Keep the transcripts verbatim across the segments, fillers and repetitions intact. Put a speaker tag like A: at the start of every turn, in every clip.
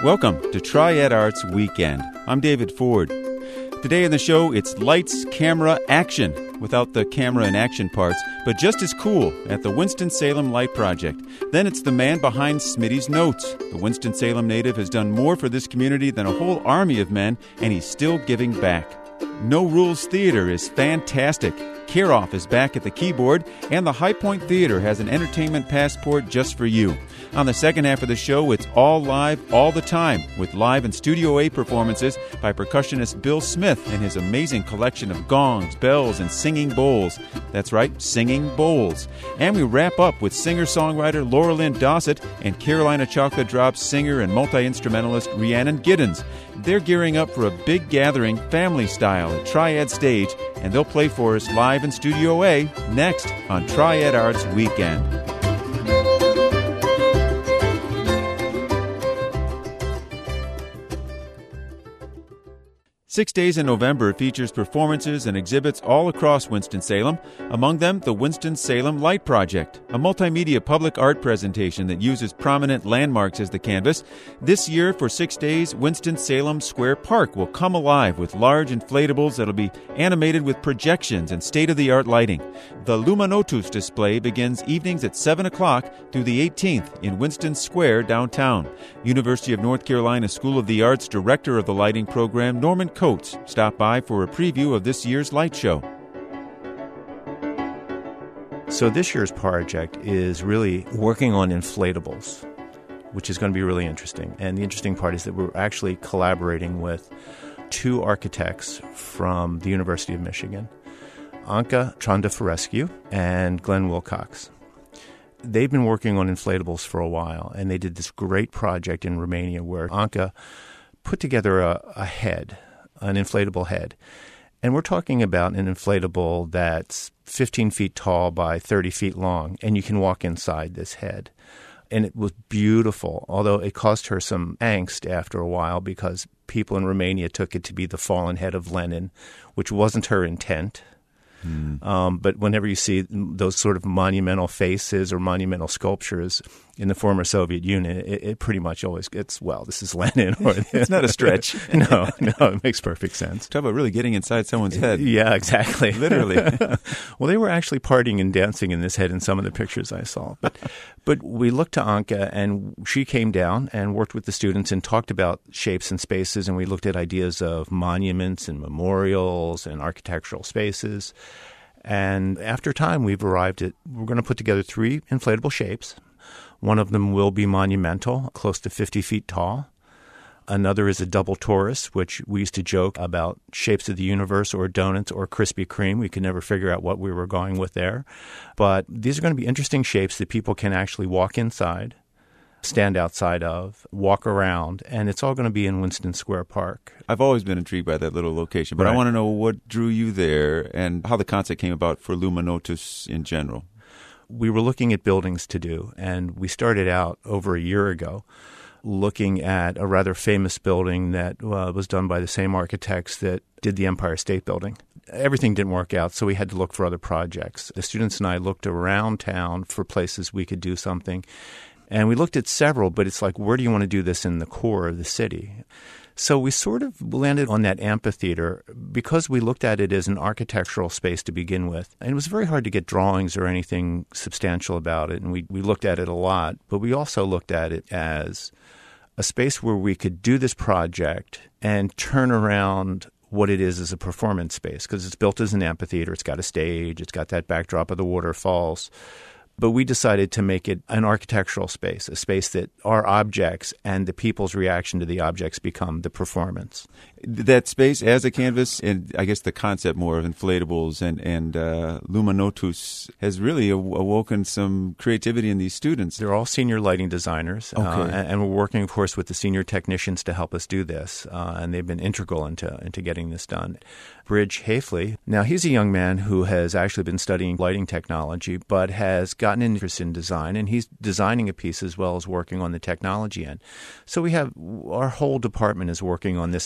A: Welcome to Triad Arts Weekend. I'm David Ford. Today in the show, it's lights, camera, action, without the camera and action parts, but just as cool at the Winston-Salem Light Project. Then it's the man behind Smitty's Notes. The Winston-Salem native has done more for this community than a whole army of men, and he's still giving back. No Rules Theater is fantastic. Karoff is back at the keyboard, and the High Point Theater has an entertainment passport just for you. On the second half of the show, it's all live all the time, with live and Studio A performances by percussionist Bill Smith and his amazing collection of gongs, bells, and singing bowls. That's right, singing bowls. And we wrap up with singer-songwriter Laura Lynn Dossett and Carolina Chocolate Drops singer and multi-instrumentalist Rhiannon Giddens. They're gearing up for a big gathering, family style, at Triad Stage, and they'll play for us live in Studio A next on Triad Arts Weekend. Six Days in November features performances and exhibits all across Winston-Salem, among them the Winston-Salem Light Project, a multimedia public art presentation that uses prominent landmarks as the canvas. This year, for six days, Winston-Salem Square Park will come alive with large inflatables that'll be animated with projections and state-of-the-art lighting. The Luminotus display begins evenings at seven o'clock through the eighteenth in Winston Square downtown. University of North Carolina School of the Arts Director of the Lighting Program, Norman Coates, stopped by for a preview of this year's light show.
B: So this year's project is really working on inflatables, which is going to be really interesting. And the interesting part is that we're actually collaborating with two architects from the University of Michigan, Anka Chandafarescu and Glenn Wilcox. They've been working on inflatables for a while, and they did this great project in Romania where Anka put together a, a head, an inflatable head. And we're talking about an inflatable that's fifteen feet tall by thirty feet long, and you can walk inside this head. And it was beautiful, although it caused her some angst after a while because people in Romania took it to be the fallen head of Lenin, which wasn't her intent. Mm. Um, but whenever you see those sort of monumental faces or monumental sculptures in the former Soviet Union, it, it pretty much always gets, well, this is Lenin. Or,
A: it's not a stretch.
B: no, no, it makes perfect sense.
A: Talk about really getting inside someone's head.
B: Yeah, exactly.
A: Literally.
B: Well, they were actually partying and dancing in this head in some of the pictures I saw. But but we looked to Anka, and she came down and worked with the students and talked about shapes and spaces, and we looked at ideas of monuments and memorials and architectural spaces. And after time, we've arrived at, we're going to put together three inflatable shapes. One of them will be monumental, close to fifty feet tall. Another is a double torus, which we used to joke about shapes of the universe or donuts or Krispy Kreme. We could never figure out what we were going with there. But these are going to be interesting shapes that people can actually walk inside, stand outside of, walk around, and it's all going to be in Winston Square Park.
A: I've always been intrigued by that little location, but right. I want to know what drew you there and how the concept came about for Luminotus in general.
B: We were looking at buildings to do, and we started out over a year ago looking at a rather famous building that uh, was done by the same architects that did the Empire State Building. Everything didn't work out, so we had to look for other projects. The students and I looked around town for places we could do something. And we looked at several, but it's like, where do you want to do this in the core of the city? So we sort of landed on that amphitheater because we looked at it as an architectural space to begin with. And it was very hard to get drawings or anything substantial about it, and we, we looked at it a lot. But we also looked at it as a space where we could do this project and turn around what it is as a performance space, because it's built as an amphitheater. It's got a stage. It's got that backdrop of the waterfalls. But we decided to make it an architectural space, a space that our objects and the people's reaction to the objects become the performance.
A: That space as a canvas, and I guess the concept more of inflatables and, and uh, Luminotus has really awoken some creativity in these students.
B: They're all senior lighting designers,
A: okay.
B: uh, and, and we're working, of course, with the senior technicians to help us do this, uh, and they've been integral into, into getting this done. Bridge Hafley, now he's a young man who has actually been studying lighting technology, but has gotten an interest in design, and he's designing a piece as well as working on the technology end. So we have, our whole department is working on this at one level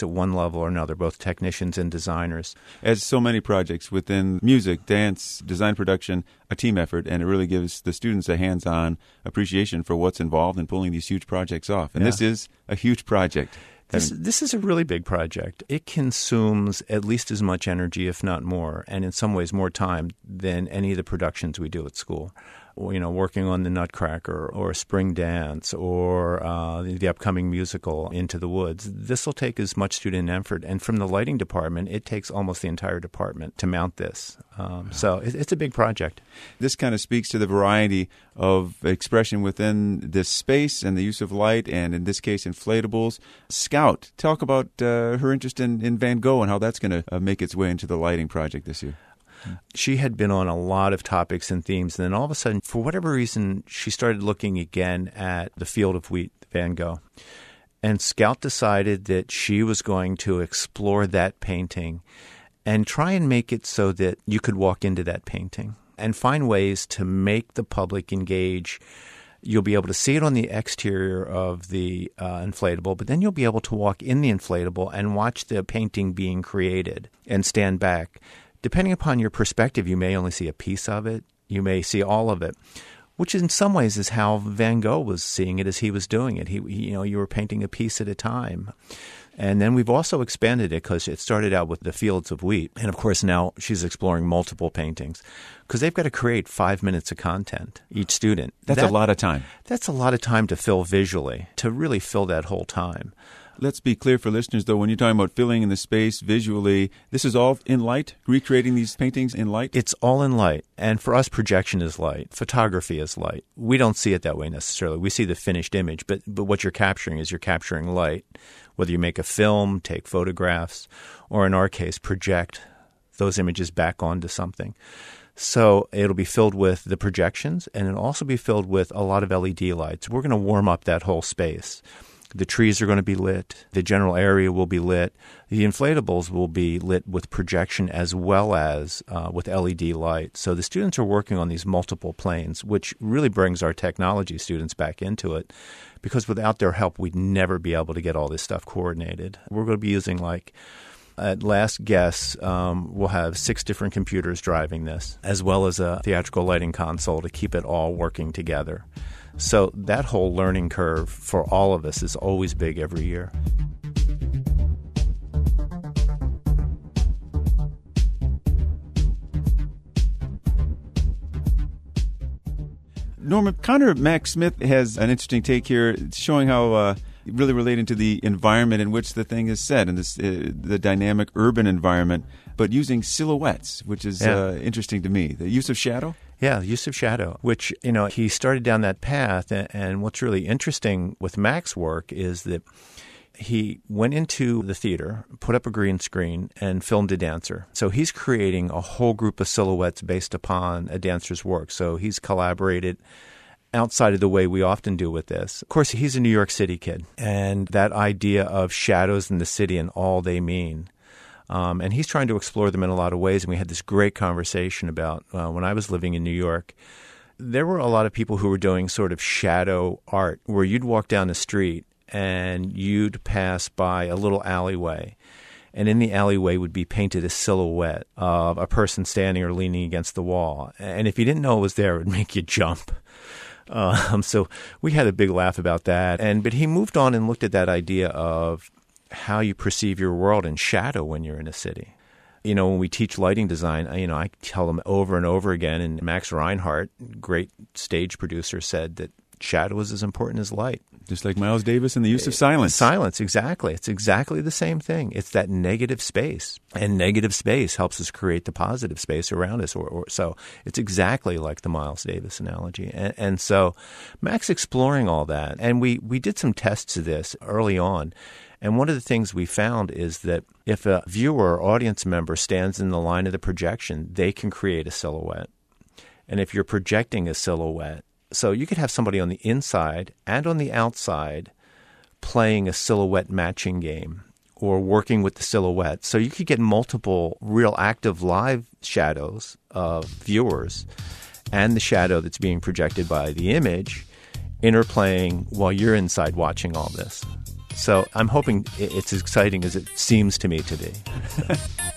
B: level or another, both technicians and designers.
A: As so many projects within music, dance, design production, a team effort, and it really gives the students a hands-on appreciation for what's involved in pulling these huge projects off. And
B: Yeah.
A: this is a huge project.
B: This, this is a really big project. It consumes at least as much energy, if not more, and in some ways more time than any of the productions we do at school. You know, working on the Nutcracker or Spring Dance or uh, the, the upcoming musical Into the Woods. This will take as much student effort. And from the lighting department, it takes almost the entire department to mount this. Um, so it, it's a big project.
A: This kind of speaks to the variety of expression within this space and the use of light and, in this case, inflatables. Scout, talk about uh, her interest in, in Van Gogh and how that's going to uh, make its way into the lighting project this year.
B: She had been on a lot of topics and themes, and then all of a sudden, for whatever reason, she started looking again at The Field of Wheat, Van Gogh. And Scout decided that she was going to explore that painting and try and make it so that you could walk into that painting and find ways to make the public engage. You'll be able to see it on the exterior of the uh, inflatable, but then you'll be able to walk in the inflatable and watch the painting being created and stand back. Depending upon your perspective, you may only see a piece of it. You may see all of it, which in some ways is how Van Gogh was seeing it as he was doing it. He, he you know, you were painting a piece at a time. And then we've also expanded it because it started out with The Fields of Wheat. And, of course, now she's exploring multiple paintings because they've got to create five minutes of content, each student.
A: That's
B: that,
A: a lot of time.
B: That's a lot of time to fill visually, to really fill that whole time.
A: Let's be clear for listeners, though, when you're talking about filling in the space visually, this is all in light, recreating these paintings in light?
B: It's all in light. And for us, projection is light. Photography is light. We don't see it that way necessarily. We see the finished image, but, but what you're capturing is you're capturing light. Whether you make a film, take photographs, or in our case, project those images back onto something. So it'll be filled with the projections, and it'll also be filled with a lot of L E D lights. We're going to warm up that whole space. The trees are going to be lit. The general area will be lit. The inflatables will be lit with projection as well as uh, with L E D light. So the students are working on these multiple planes, which really brings our technology students back into it, because without their help, we'd never be able to get all this stuff coordinated. We're going to be using, like, at last guess, um, we'll have six different computers driving this, as well as a theatrical lighting console to keep it all working together. So that whole learning curve for all of us is always big every year.
A: Norman, Connor Mack Smith has an interesting take here, showing how uh, really relating to the environment in which the thing is set, and this uh, the dynamic urban environment, but using silhouettes, which is
B: Yeah.
A: uh, interesting to me. The use of shadow?
B: Yeah, use of shadow, which, you know, he started down that path. And, and what's really interesting with Mac's work is that he went into the theater, put up a green screen, and filmed a dancer. So he's creating a whole group of silhouettes based upon a dancer's work. So he's collaborated outside of the way we often do with this. Of course, he's a New York City kid, and that idea of shadows in the city and all they mean. Um, and he's trying to explore them in a lot of ways. And we had this great conversation about uh, when I was living in New York, there were a lot of people who were doing sort of shadow art where you'd walk down the street and you'd pass by a little alleyway. And in the alleyway would be painted a silhouette of a person standing or leaning against the wall. And if you didn't know it was there, it would make you jump. Um, so we had a big laugh about that. And but he moved on and looked at that idea of how you perceive your world in shadow when you're in a city. You know, when we teach lighting design, you know, I tell them over and over again, and Max Reinhardt, great stage producer, said that shadow is as important as light.
A: Just like Miles Davis and the use of silence.
B: Silence, exactly. It's exactly the same thing. It's that negative space. And negative space helps us create the positive space around us. Or, or So it's exactly like the Miles Davis analogy. And, and so Mac's exploring all that. And we, we did some tests of this early on. And one of the things we found is that if a viewer or audience member stands in the line of the projection, they can create a silhouette. And if you're projecting a silhouette, so you could have somebody on the inside and on the outside playing a silhouette matching game or working with the silhouette. So you could get multiple real active live shadows of viewers and the shadow that's being projected by the image interplaying while you're inside watching all this. So I'm hoping it's as exciting as it seems to me to be. So.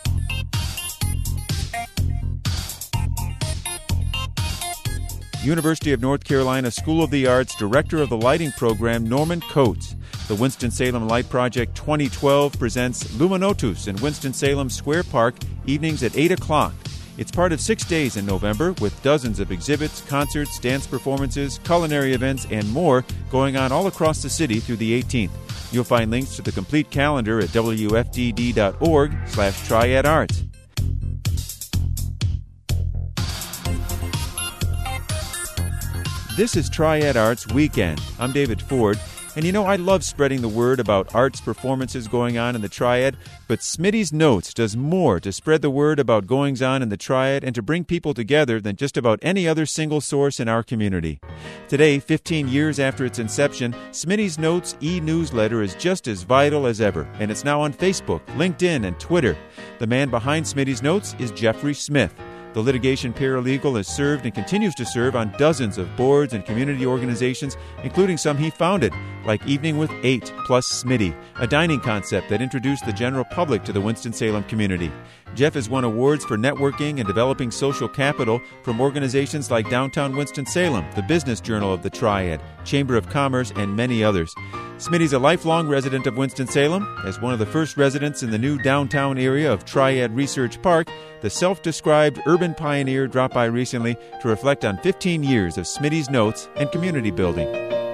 A: University of North Carolina School of the Arts Director of the Lighting Program, Norman Coates. The Winston-Salem Light Project twenty twelve presents Luminotus in Winston-Salem Square Park, evenings at eight o'clock. It's part of six days in November with dozens of exhibits, concerts, dance performances, culinary events, and more going on all across the city through the eighteenth. You'll find links to the complete calendar at W F D D dot org slash Triad Arts. This is Triad Arts Weekend. I'm David Ford. And you know, I love spreading the word about arts performances going on in the Triad, but Smitty's Notes does more to spread the word about goings-on in the Triad and to bring people together than just about any other single source in our community. Today, fifteen years after its inception, Smitty's Notes e-newsletter is just as vital as ever, and it's now on Facebook, LinkedIn, and Twitter. The man behind Smitty's Notes is Jeffrey Smith. The litigation paralegal has served and continues to serve on dozens of boards and community organizations, including some he founded, like Evening with Eight plus Smitty, a dining concept that introduced the general public to the Winston-Salem community. Jeff has won awards for networking and developing social capital from organizations like Downtown Winston-Salem, the Business Journal of the Triad, Chamber of Commerce, and many others. Smitty's a lifelong resident of Winston-Salem. As one of the first residents in the new downtown area of Triad Research Park, the self-described urban pioneer dropped by recently to reflect on fifteen years of Smitty's Notes and community building.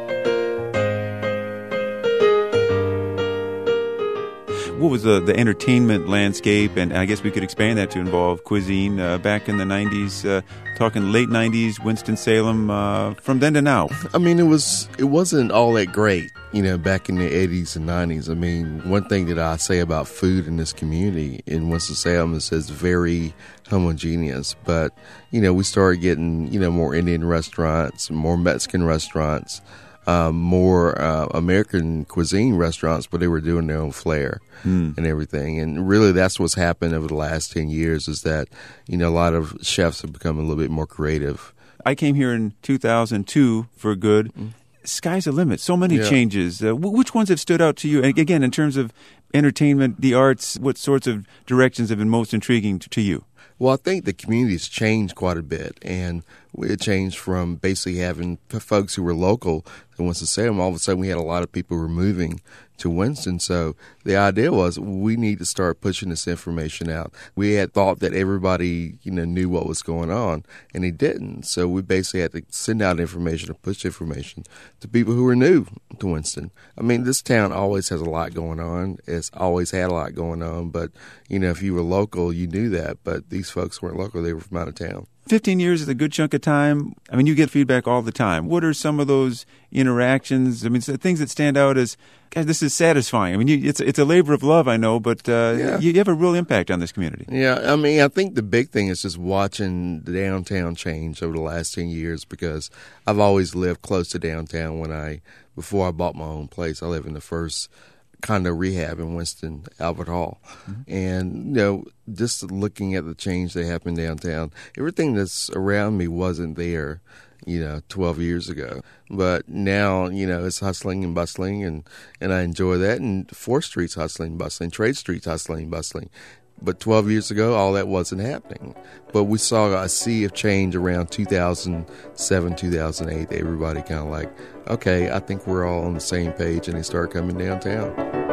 A: What was the, the entertainment landscape, and I guess we could expand that to involve cuisine uh, back in the nineties, uh, talking late nineties, Winston-Salem, uh, from then to now?
C: I mean, it, was, it wasn't all that great, you know, back in the eighties and nineties. I mean, one thing that I say about food in this community in Winston-Salem is it's very homogeneous, but, you know, we started getting, you know, more Indian restaurants, more Mexican restaurants, Um, more uh, American cuisine restaurants, but they were doing their own flair mm. and everything. And really that's what's happened over the last ten years is that, you know, a lot of chefs have become a little bit more creative.
A: I came here in two thousand two for good. Mm. Sky's the limit. So many yeah. changes. Uh, w- which ones have stood out to you? And again, in terms of entertainment, the arts, what sorts of directions have been most intriguing to, to you?
C: Well, I think the community's changed quite a bit, and it changed from basically having folks who were local to Winston-Salem. All of a sudden, we had a lot of people who were moving to Winston. So the idea was we need to start pushing this information out. We had thought that everybody, you know, knew what was going on, and they didn't. So we basically had to send out information or push information to people who were new to Winston. I mean, this town always has a lot going on. It's always had a lot going on. But, you know, if you were local, you knew that. But these folks weren't local. They were from out of town.
A: fifteen years is a good chunk of time. I mean, you get feedback all the time. What are some of those interactions? I mean, things that stand out as, guys, this is satisfying. I mean, you, it's it's a labor of love, I know, but uh, yeah. you, you have a real impact on this community.
C: Yeah, I mean, I think the big thing is just watching the downtown change over the last ten years because I've always lived close to downtown when I, before I bought my own place. I lived in the first condo rehab in Winston, Albert Hall. Mm-hmm. And, you know, just looking at the change that happened downtown, everything that's around me wasn't there, you know, twelve years ago. But now, you know, it's hustling and bustling, and, and I enjoy that. And fourth Street's hustling and bustling, Trade Street's hustling and bustling. But twelve years ago, all that wasn't happening. But we saw a sea of change around two thousand seven, two thousand eight. Everybody kind of like, okay, I think we're all on the same page, and they start coming downtown.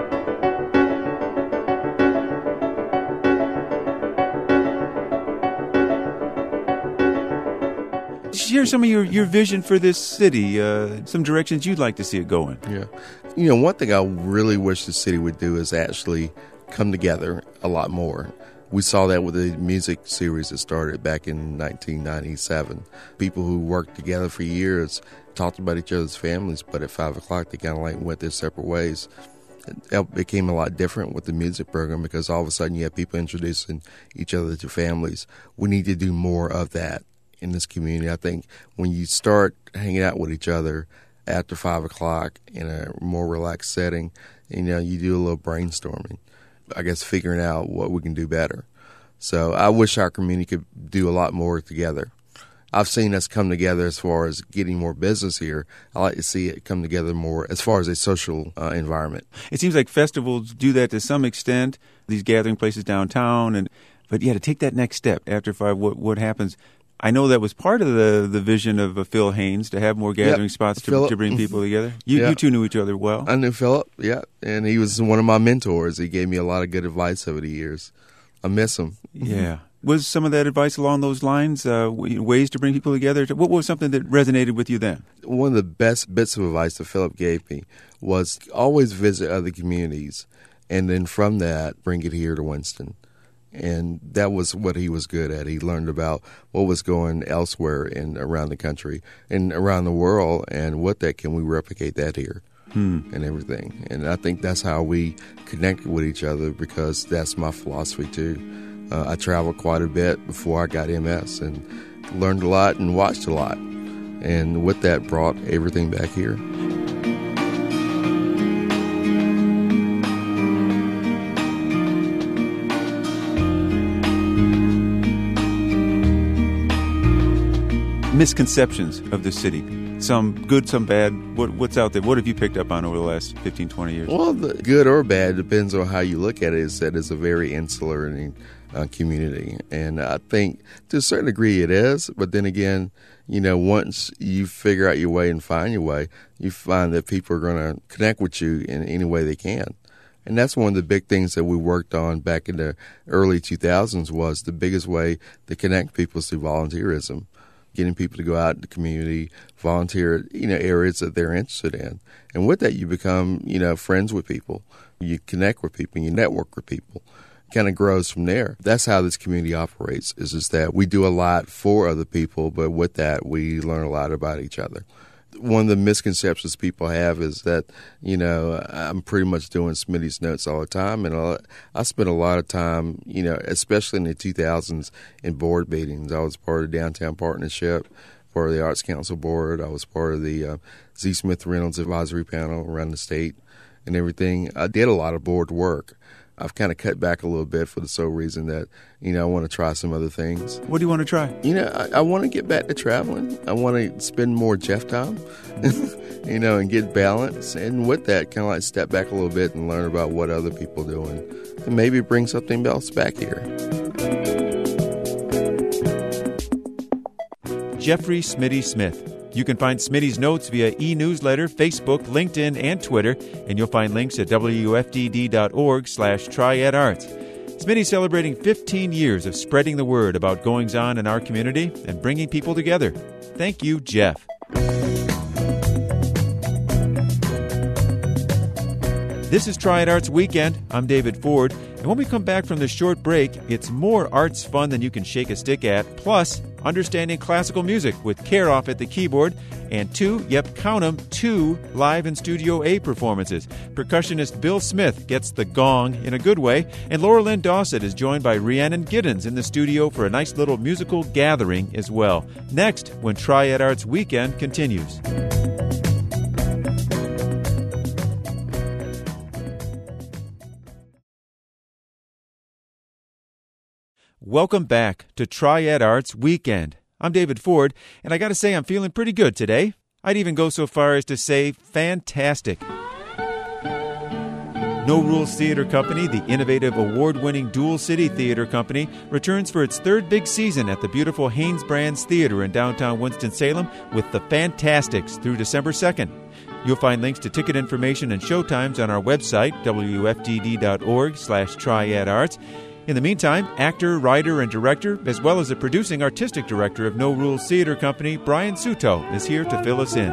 A: Share some of your, your vision for this city, uh, some directions you'd like to see it going.
C: Yeah. You know, one thing I really wish the city would do is actually come together a lot more. We saw that with the music series that started back in nineteen ninety-seven. People who worked together for years talked about each other's families, but at five o'clock they kind of like went their separate ways. It became a lot different with the music program because all of a sudden you have people introducing each other to families. We need to do more of that in this community. I think when you start hanging out with each other after five o'clock in a more relaxed setting, you know, you do a little brainstorming. I guess figuring out what we can do better. So I wish our community could do a lot more together. I've seen us come together as far as getting more business here. I like to see it come together more as far as a social uh, environment.
A: It seems like festivals do that to some extent, these gathering places downtown, and but yeah, to take that next step after five, what what happens? I know that was part of the, the vision of uh, Phil Haynes, to have more gathering yep. spots to, to bring people together. You, yeah. you two knew each other well.
C: I knew Philip, yeah, and he was one of my mentors. He gave me a lot of good advice over the years. I miss him.
A: Yeah. Was some of that advice along those lines, uh, ways to bring people together? What was something that resonated with you then?
C: One of the best bits of advice that Philip gave me was always visit other communities, and then from that, bring it here to Winston. And that was what he was good at. He learned about what was going elsewhere in around the country and around the world, and what that can we replicate that here hmm. and everything. And I think that's how we connected with each other, because that's my philosophy too. Uh, I traveled quite a bit before I got M S and learned a lot and watched a lot. And with that, brought everything back here.
A: Misconceptions of the city, some good, some bad. What, what's out there? What have you picked up on over the last fifteen, twenty years?
C: Well, the good or bad depends on how you look at it. Is that it's a very insular uh, community, and I think to a certain degree it is. But then again, you know, once you figure out your way and find your way, you find that people are going to connect with you in any way they can. And that's one of the big things that we worked on back in the early two thousands. Was the biggest way to connect people is through volunteerism. Getting people to go out in the community, volunteer, you know, areas that they're interested in. And with that, you become, you know, friends with people. You connect with people, you network with people. It kind of grows from there. That's how this community operates, is just that we do a lot for other people, but with that, we learn a lot about each other. One of the misconceptions people have is that, you know, I'm pretty much doing Smitty's Notes all the time. And I spent a lot of time, you know, especially in the two thousands, in board meetings. I was part of the Downtown Partnership, part of the Arts Council Board. I was part of the uh, Z. Smith Reynolds Advisory Panel around the state and everything. I did a lot of board work. I've kind of cut back a little bit for the sole reason that, you know, I want to try some other things.
A: What do you want to try?
C: You know, I, I want to get back to traveling. I want to spend more Jeff time, you know, and get balance. And with that, kind of like step back a little bit and learn about what other people are doing and maybe bring something else back here.
A: Jeffrey Smitty Smith. You can find Smitty's Notes via e-newsletter, Facebook, LinkedIn, and Twitter, and you'll find links at W F D D dot org slash Triad Arts. Smitty's celebrating fifteen years of spreading the word about goings-on in our community and bringing people together. Thank you, Jeff. This is Triad Arts Weekend. I'm David Ford. And when we come back from this short break, it's more arts fun than you can shake a stick at, plus understanding classical music with Karoff at the keyboard, and two, yep, count them, two live in Studio A performances. Percussionist Bill Smith gets the gong in a good way, and Laura Lynn Dawsett is joined by Rhiannon Giddens in the studio for a nice little musical gathering as well. Next, when Triad Arts Weekend continues. Welcome back to Triad Arts Weekend. I'm David Ford, and I got to say I'm feeling pretty good today. I'd even go so far as to say fantastic. No Rules Theater Company, the innovative award-winning Dual City Theater Company, returns for its third big season at the beautiful Haynes Brands Theater in downtown Winston-Salem with The Fantastics through December second. You'll find links to ticket information and showtimes on our website, W F D D dot org slash Triad Arts. In the meantime, actor, writer, and director, as well as the producing artistic director of No Rules Theater Company, Brian Suto, is here to fill us in.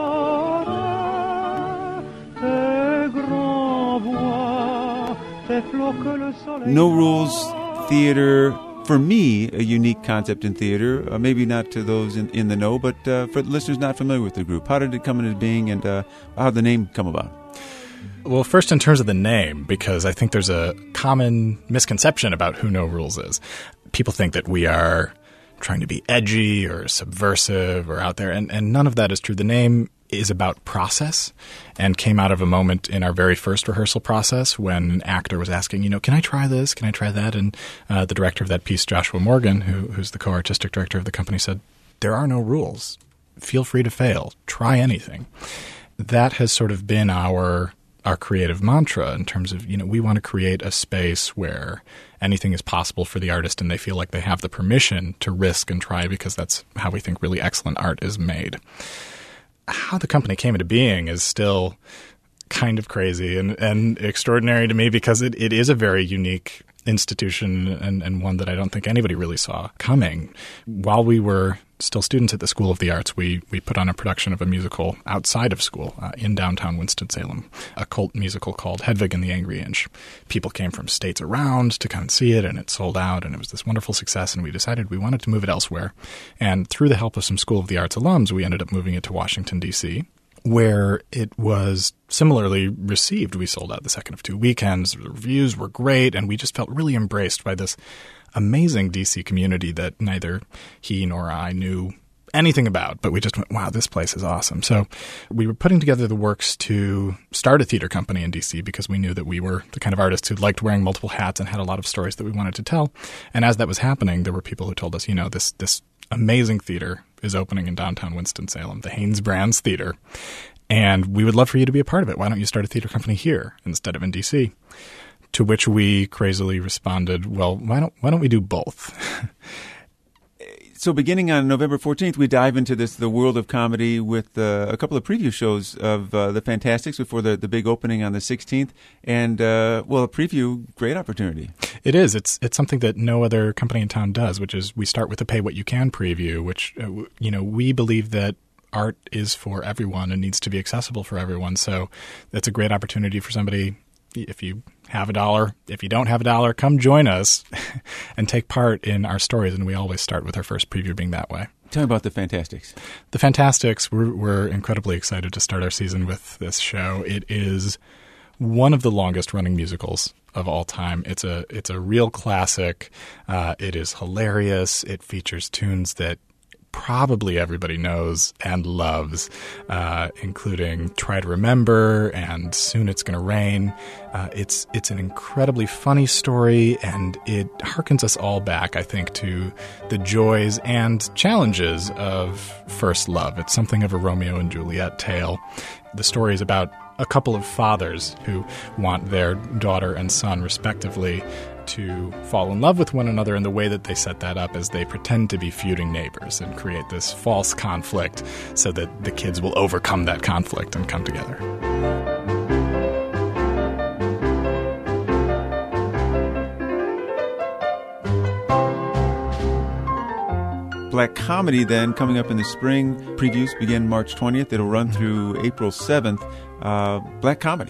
A: No Rules Theater, for me, a unique concept in theater, uh, maybe not to those in, in the know, but uh, for listeners not familiar with the group. How did it come into being, and uh, how did the name come about?
D: Well, first in terms of the name, because I think there's a common misconception about who No Rules is. People think that we are trying to be edgy or subversive or out there, and, and none of that is true. The name is about process and came out of a moment in our very first rehearsal process when an actor was asking, you know, can I try this? Can I try that? And uh, the director of that piece, Joshua Morgan, who, who's the co-artistic director of the company, said, there are no rules. Feel free to fail. Try anything. That has sort of been our our creative mantra in terms of, you know, we want to create a space where anything is possible for the artist and they feel like they have the permission to risk and try, because that's how we think really excellent art is made. How the company came into being is still kind of crazy and, and extraordinary to me, because it, it is a very unique institution and, and one that I don't think anybody really saw coming. While we were still students at the School of the Arts, we we put on a production of a musical outside of school uh, in downtown Winston-Salem, a cult musical called Hedwig and the Angry Inch. People came from states around to come and see it, and it sold out, and it was this wonderful success, and we decided we wanted to move it elsewhere. And through the help of some School of the Arts alums, we ended up moving it to Washington, D C, where it was similarly received. We sold out the second of two weekends. The reviews were great, and we just felt really embraced by this amazing D C community that neither he nor I knew anything about, but we just went, wow, this place is awesome. So we were putting together the works to start a theater company in D C, because we knew that we were the kind of artists who liked wearing multiple hats and had a lot of stories that we wanted to tell. And as that was happening, there were people who told us, you know, this this amazing theater is opening in downtown Winston-Salem, the Haynes Brands Theater, and we would love for you to be a part of it. Why don't you start a theater company here instead of in D C? To which we crazily responded, well, why don't why don't we do both?
A: So beginning on November fourteenth, we dive into this the world of comedy with uh, a couple of preview shows of uh, The Fantasticks before the, the big opening on the sixteenth. And, uh, well, a preview, great opportunity.
D: It is. It's it's something that no other company in town does, which is we start with a pay-what-you-can preview, which, uh, you know, we believe that art is for everyone and needs to be accessible for everyone. So that's a great opportunity for somebody. If you have a dollar, if you don't have a dollar, come join us and take part in our stories. And we always start with our first preview being that way.
A: Tell me about The Fantasticks.
D: The Fantasticks, we're, we're incredibly excited to start our season with this show. It is one of the longest running musicals of all time. It's a it's a real classic. Uh, it is hilarious. It features tunes that probably everybody knows and loves, uh, including Try to Remember and Soon It's Gonna Rain. Uh, it's it's an incredibly funny story, and it harkens us all back, I think, to the joys and challenges of first love. It's something of a Romeo and Juliet tale. The story is about a couple of fathers who want their daughter and son, respectively, to fall in love with one another, and the way that they set that up is they pretend to be feuding neighbors and create this false conflict so that the kids will overcome that conflict and come together.
A: Black Comedy, then, coming up in the spring. Previews begin March twentieth. It'll run through April seventh. Uh, Black Comedy.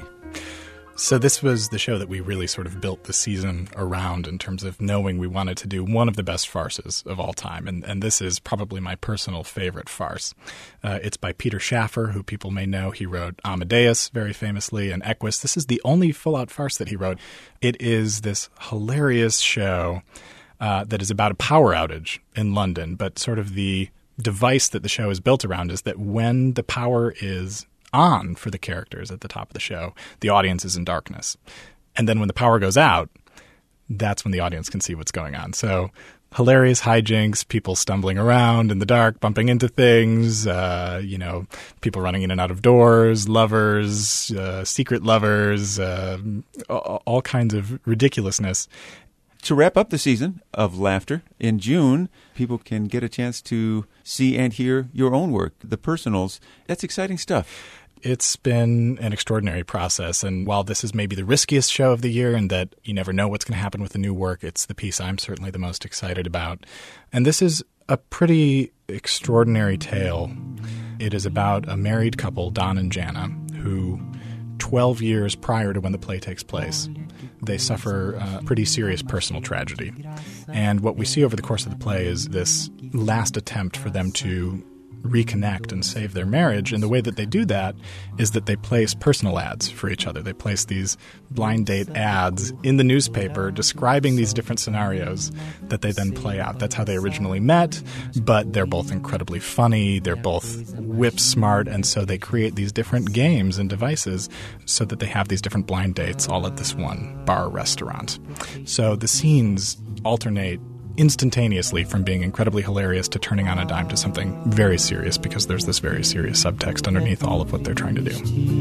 D: So this was the show that we really sort of built the season around in terms of knowing we wanted to do one of the best farces of all time. And, and this is probably my personal favorite farce. Uh, it's by Peter Shaffer, who people may know. He wrote Amadeus very famously and Equus. This is the only full-out farce that he wrote. It is this hilarious show uh, that is about a power outage in London. But sort of the device that the show is built around is that when the power is on for the characters at the top of the show, the audience is in darkness. And then when the power goes out, that's when the audience can see what's going on. So hilarious hijinks, people stumbling around in the dark, bumping into things, uh, you know, people running in and out of doors, lovers, uh, secret lovers, uh, all, all kinds of ridiculousness.
A: To wrap up the season of Laughter, in June, people can get a chance to see and hear your own work, The Personals. That's exciting stuff.
D: It's been an extraordinary process, and while this is maybe the riskiest show of the year and that you never know what's going to happen with the new work, it's the piece I'm certainly the most excited about. And this is a pretty extraordinary tale. It is about a married couple, Don and Jana, who twelve years prior to when the play takes place, they suffer a pretty serious personal tragedy. And what we see over the course of the play is this last attempt for them to reconnect and save their marriage. And the way that they do that is that they place personal ads for each other. They place these blind date ads in the newspaper describing these different scenarios that they then play out. That's how they originally met, but they're both incredibly funny. They're both whip smart. And so they create these different games and devices so that they have these different blind dates all at this one bar restaurant. So the scenes alternate instantaneously from being incredibly hilarious to turning on a dime to something very serious, because there's this very serious subtext underneath all of what they're trying to do.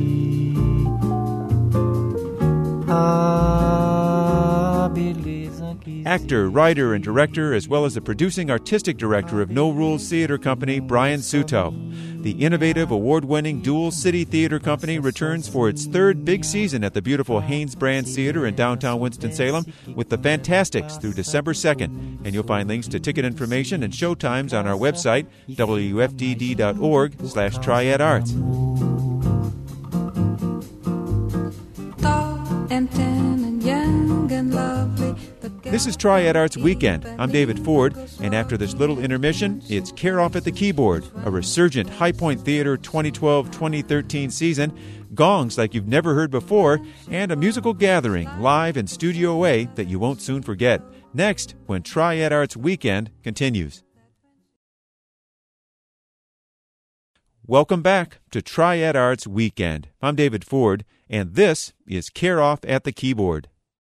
A: Actor, writer, and director, as well as the producing artistic director of No Rules Theater Company, Brian Suto. The innovative, award-winning Dual City Theater Company returns for its third big season at the beautiful Haynes Brands Theater in downtown Winston-Salem with The Fantastics through December second. And you'll find links to ticket information and showtimes on our website, w f d d dot org slash triad arts.
E: Tall and tan and young and lovely.
A: This is Triad Arts Weekend. I'm David Ford, and after this little intermission, it's Care Off at the Keyboard, a resurgent High Point Theater twenty twelve twenty thirteen season, gongs like you've never heard before, and a musical gathering live in Studio A that you won't soon forget. Next, when Triad Arts Weekend continues. Welcome back to Triad Arts Weekend. I'm David Ford, and this is Care Off at the Keyboard.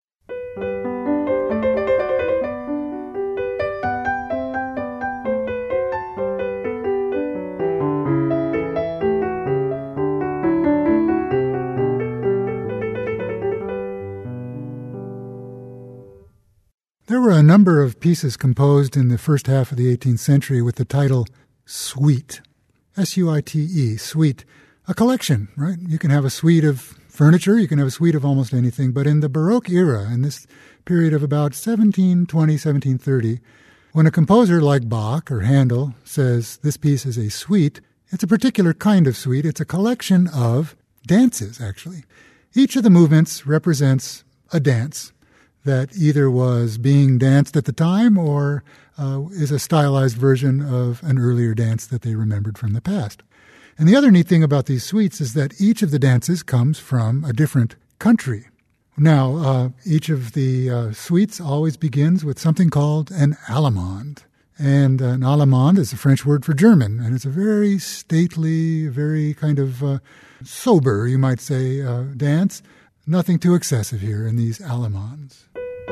F: There were a number of pieces composed in the first half of the eighteenth century with the title Suite, S U I T E, suite, a collection, right? You can have a suite of furniture, you can have a suite of almost anything, but in the Baroque era, in this period of about seventeen twenty, seventeen thirty, when a composer like Bach or Handel says this piece is a suite, it's a particular kind of suite. It's a collection of dances, actually. Each of the movements represents a dance that either was being danced at the time or uh, is a stylized version of an earlier dance that they remembered from the past. And the other neat thing about these suites is that each of the dances comes from a different country. Now, uh, each of the uh, suites always begins with something called an allemande. And uh, an allemande is a French word for German, and it's a very stately, very kind of uh, sober, you might say, uh, dance. Nothing too excessive here in these allemandes.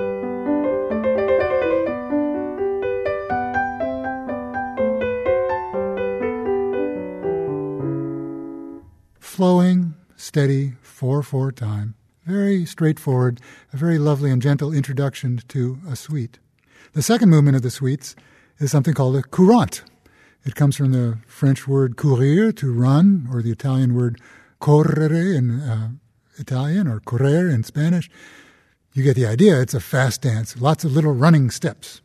F: Flowing, steady, four four time. Very straightforward, a very lovely and gentle introduction to a suite. The second movement of the suites is something called a courante. It comes from the French word courir, to run, or the Italian word correre in uh, Italian, or correre in Spanish. You get the idea. It's a fast dance, lots of little running steps.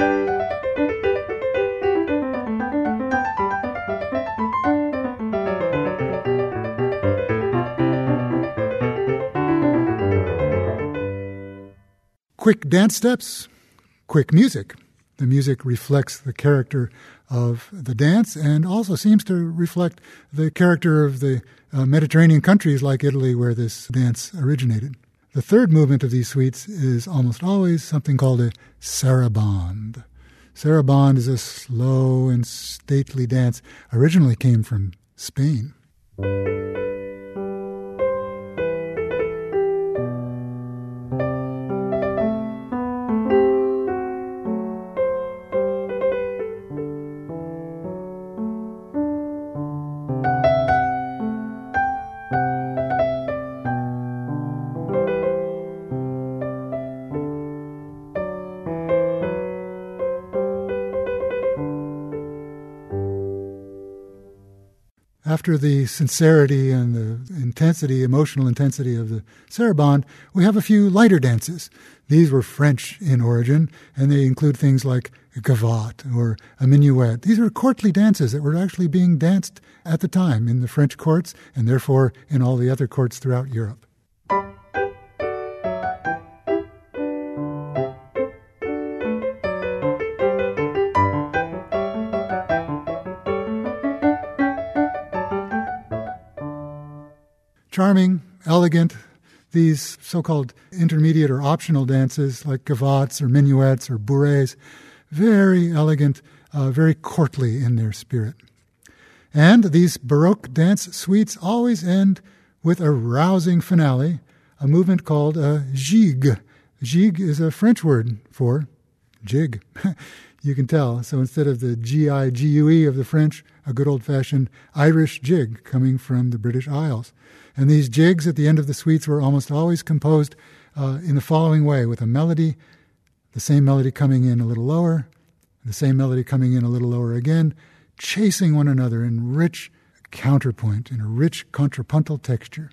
F: Quick dance steps, quick music. The music reflects the character of the dance and also seems to reflect the character of the uh, Mediterranean countries like Italy where this dance originated. The third movement of these suites is almost always something called a sarabande. Sarabande is a slow and stately dance, originally came from Spain. After the sincerity and the intensity, emotional intensity of the sarabande, we have a few lighter dances. These were French in origin, and they include things like a gavotte or a minuet. These are courtly dances that were actually being danced at the time in the French courts and therefore in all the other courts throughout Europe. Charming, elegant, these so-called intermediate or optional dances like gavottes or minuets or bourrées, very elegant, uh, very courtly in their spirit. And these Baroque dance suites always end with a rousing finale, a movement called a gigue. Gigue is a French word for jig. You can tell. So instead of the G I G U E of the French, a good old-fashioned Irish jig coming from the British Isles. And these jigs at the end of the suites were almost always composed uh, in the following way, with a melody, the same melody coming in a little lower, the same melody coming in a little lower again, chasing one another in rich counterpoint, in a rich contrapuntal texture.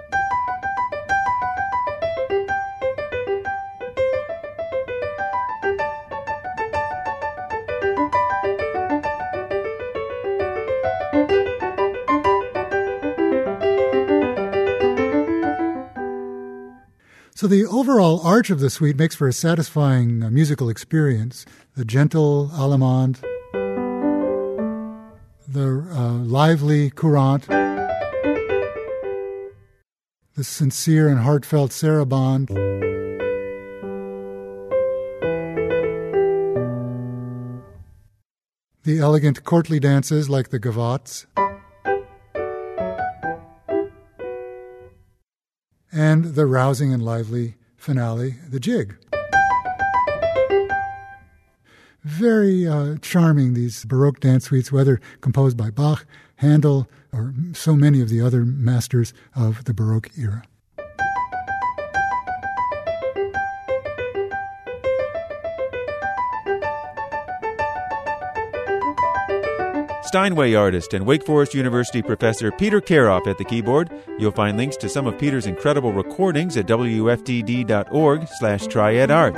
F: So the overall arch of the suite makes for a satisfying uh, musical experience. The gentle allemande, the uh, lively courante, the sincere and heartfelt sarabande, the elegant courtly dances like the gavottes, and the rousing and lively finale, the jig. Very uh, charming, these Baroque dance suites, whether composed by Bach, Handel, or so many of the other masters of the Baroque era.
A: Steinway artist and Wake Forest University professor Peter Karoff at the keyboard. You'll find links to some of Peter's incredible recordings at W F D D dot org slash Triad Arts.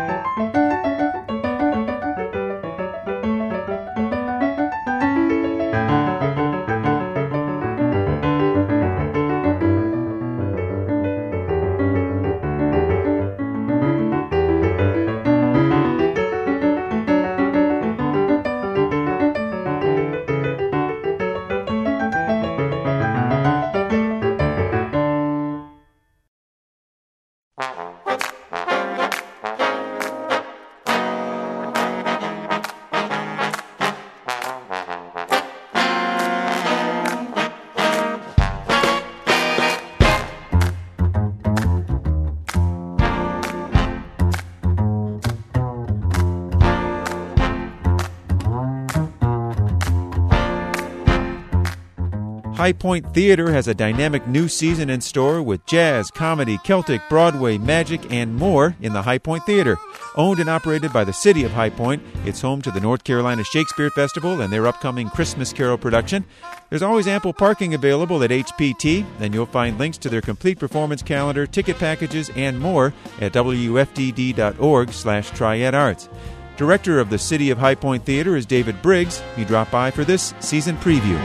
A: High Point Theater has a dynamic new season in store with jazz, comedy, Celtic, Broadway, magic, and more in the High Point Theater. Owned and operated by the city of High Point, it's home to the North Carolina Shakespeare Festival and their upcoming Christmas Carol production. There's always ample parking available at H P T, and you'll find links to their complete performance calendar, ticket packages, and more at W F D D dot org slash Triad Arts. Director of the City of High Point Theater is David Briggs. He dropped by for this season preview.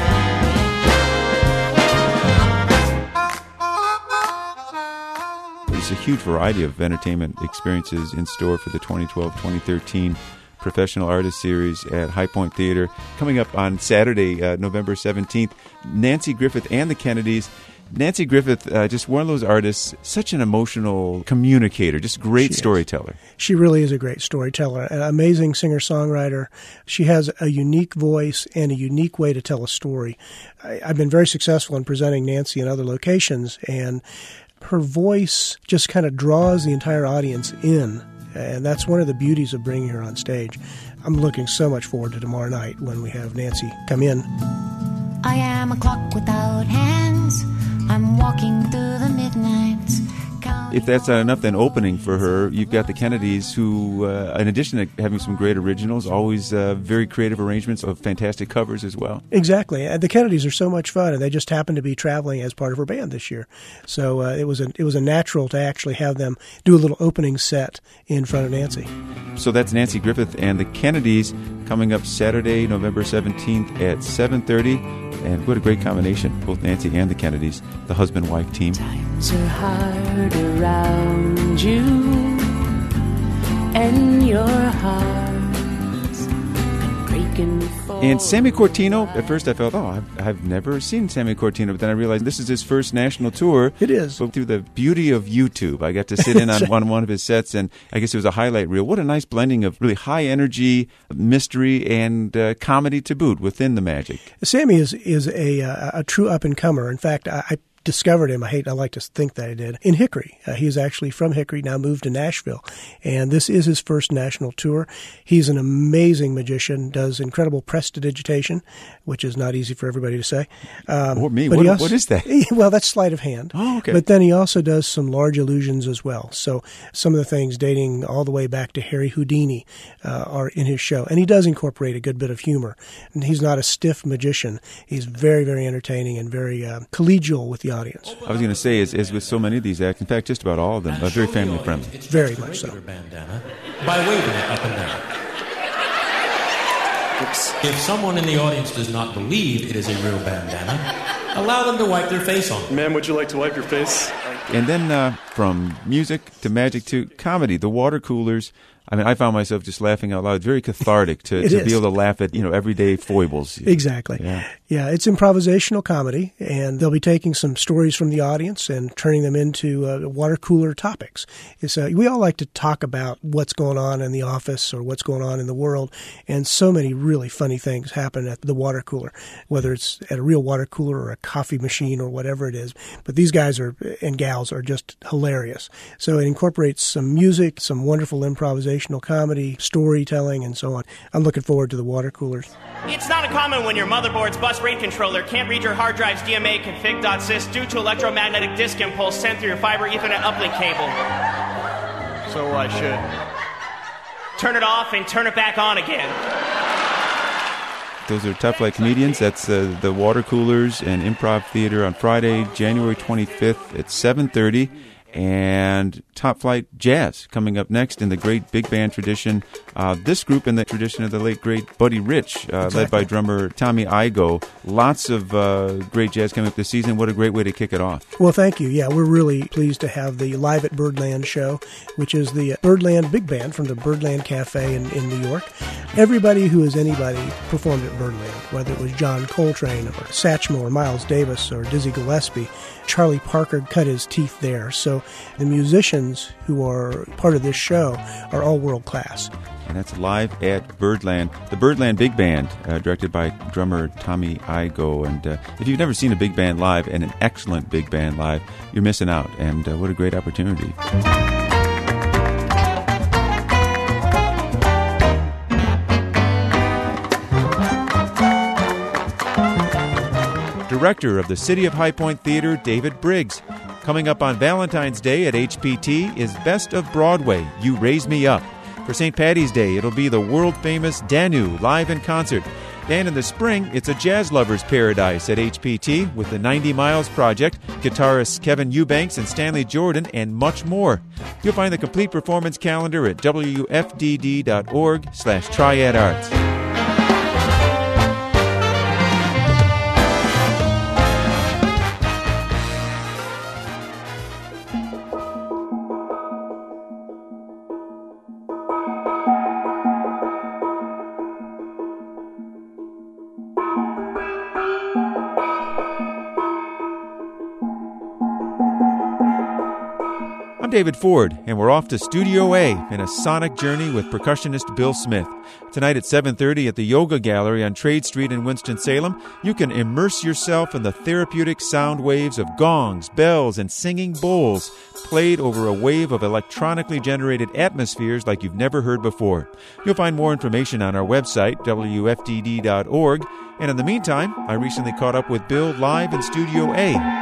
A: There's a huge variety of entertainment experiences in store for the twenty twelve twenty thirteen Professional Artist Series at High Point Theater. Coming up on Saturday, uh, November seventeenth, Nanci Griffith and the Kennedys. Nanci Griffith, uh, just one of those artists, such an emotional communicator, just great she storyteller.
G: Is. She really is a great storyteller, an amazing singer-songwriter. She has a unique voice and a unique way to tell a story. I, I've been very successful in presenting Nanci in other locations, and her voice just kind of draws the entire audience in, and that's one of the beauties of bringing her on stage. I'm looking so much forward to tomorrow night when we have Nanci come in.
H: I am a clock without hands. I'm walking through the midnight.
A: If that's not enough, then opening for her, you've got the Kennedys who, uh, in addition to having some great originals, always uh, very creative arrangements of fantastic covers as well.
G: Exactly. And the Kennedys are so much fun, and they just happen to be traveling as part of her band this year. So uh, it was a, it was a natural to actually have them do a little opening set in front of Nanci.
A: So that's Nanci Griffith and the Kennedys coming up Saturday, November seventeenth at seven thirty. And what a great combination, both Nanci and the Kennedys, the husband-wife team.
I: Times are hard around you, and your heart's been breaking for...
A: And Sammy Cortino, at first I felt, oh, I've, I've never seen Sammy Cortino, but then I realized this is his first national tour.
G: It is.
A: But through the beauty of YouTube, I got to sit in on, on one of his sets, and I guess it was a highlight reel. What a nice blending of really high energy, mystery, and uh, comedy to boot within the magic.
G: Sammy is is a, a, a true up-and-comer. In fact, I, I discovered him. I hate, I like to think that I did, in Hickory. Uh, he's actually from Hickory, now moved to Nashville. And this is his first national tour. He's an amazing magician, does incredible prestidigitation, which is not easy for everybody to say. Um,
A: or me,
G: but
A: what,
G: also,
A: what is that?
G: Well, that's sleight of hand.
A: Oh, okay.
G: But then he also does some large illusions as well. So some of the things dating all the way back to Harry Houdini uh, are in his show. And he does incorporate a good bit of humor. And he's not a stiff magician. He's very, very entertaining and very uh, collegial with the audience.
A: I was going to say, as, as with so many of these acts, in fact, just about all of them, are very family friendly.
J: It's
G: very
J: just a
G: much so.
J: regular bandana by waving it up and down. If someone in the audience does not believe it is a real bandana, allow them to wipe their face on it.
K: Ma'am, would you like to wipe your face?
A: And then uh, from music to magic to comedy, the water coolers. I mean, I found myself just laughing out loud. It's very cathartic to, to be able to laugh at, you know, everyday foibles.
G: Exactly.
A: Yeah.
G: yeah, it's improvisational comedy, and they'll be taking some stories from the audience and turning them into uh, water cooler topics. It's, uh, we all like to talk about what's going on in the office or what's going on in the world, and so many really funny things happen at the water cooler, whether it's at a real water cooler or a coffee machine or whatever it is. But these guys are and gals are just hilarious. So it incorporates some music, some wonderful improvisation, comedy, storytelling, and so on. I'm looking forward to the water coolers.
L: It's not uncommon when your motherboard's bus RAID controller can't read your hard drive's D M A config.sys due to electromagnetic disk impulse sent through your fiber Ethernet uplink cable. So I should turn it off and turn it back on again.
A: Those are Tough Like Comedians. That's uh, the Water Coolers and Improv Theater on Friday, January twenty-fifth at seven thirty. And Top Flight Jazz coming up next in the great big band tradition. Uh, this group in the tradition of the late, great Buddy Rich, uh, exactly. led by drummer Tommy Igoe. Lots of uh, great jazz coming up this season. What a great way to kick it off.
G: Well, thank you. Yeah, we're really pleased to have the Live at Birdland show, which is the Birdland Big Band from the Birdland Cafe in, in New York. Everybody who is anybody performed at Birdland, whether it was John Coltrane or Satchmo or Miles Davis or Dizzy Gillespie. Charlie Parker cut his teeth there. So the musicians who are part of this show are all world class.
A: And that's Live at Birdland. The Birdland Big Band, uh, directed by drummer Tommy Igoe. And uh, if you've never seen a big band live, and an excellent big band live, you're missing out. And uh, what a great opportunity. Director of the City of High Point Theater, David Briggs. Coming up on Valentine's Day at H P T is Best of Broadway, You Raise Me Up. For Saint Patty's Day, it'll be the world-famous Danu live in concert. And in the spring, it's a jazz lover's paradise at H P T with the ninety Miles Project, guitarists Kevin Eubanks and Stanley Jordan, and much more. You'll find the complete performance calendar at W F D D dot org slash Triad Arts. I'm David Ford, and we're off to Studio A in a sonic journey with percussionist Bill Smith. Tonight at seven thirty at the Yoga Gallery on Trade Street in Winston-Salem, you can immerse yourself in the therapeutic sound waves of gongs, bells, and singing bowls, played over a wave of electronically generated atmospheres like you've never heard before. You'll find more information on our website, W F D D dot org. And in the meantime, I recently caught up with Bill live in Studio A.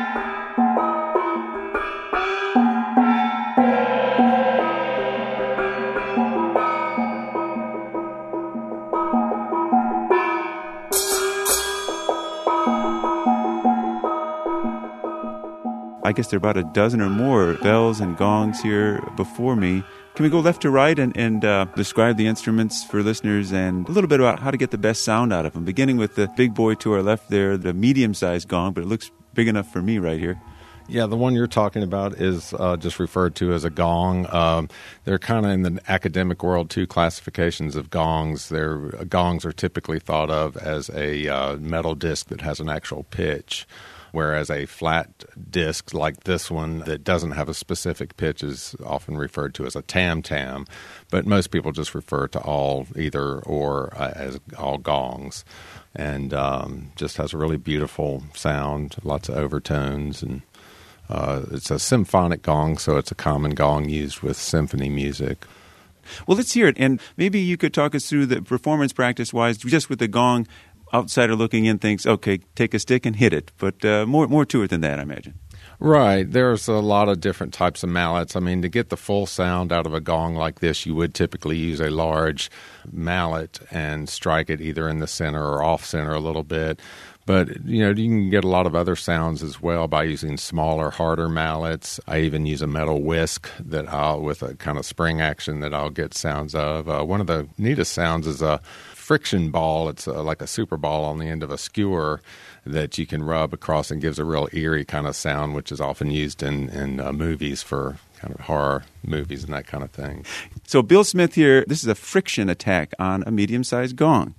A: I guess there are about a dozen or more bells and gongs here before me. Can we go left to right and, and uh, describe the instruments for listeners and a little bit about how to get the best sound out of them? Beginning with the big boy to our left there, the medium-sized gong, but it looks big enough for me right here.
M: Yeah, the one you're talking about is uh, just referred to as a gong. Um, they're kind of in the academic world, two classifications of gongs. They're, gongs are typically thought of as a uh, metal disc that has an actual pitch, whereas a flat disc like this one that doesn't have a specific pitch is often referred to as a tam-tam, but most people just refer to all either or uh, as all gongs, and um, just has a really beautiful sound, lots of overtones, and Uh, it's a symphonic gong, so it's a common gong used with symphony music.
A: Well, let's hear it. And maybe you could talk us through the performance practice-wise, just with the gong. Outsider looking in thinks, okay, take a stick and hit it. But uh, more more to it than that, I imagine.
M: Right. There's a lot of different types of mallets. I mean, to get the full sound out of a gong like this, you would typically use a large mallet and strike it either in the center or off-center a little bit. But, you know, you can get a lot of other sounds as well by using smaller, harder mallets. I even use a metal whisk that I'll, with a kind of spring action that I'll get sounds of. Uh, one of the neatest sounds is a friction ball. It's uh, like a super ball on the end of a skewer that you can rub across and gives a real eerie kind of sound, which is often used in, in uh, movies for kind of horror movies and that kind of thing.
A: So Bill Smith here, this is a friction attack on a medium-sized gong.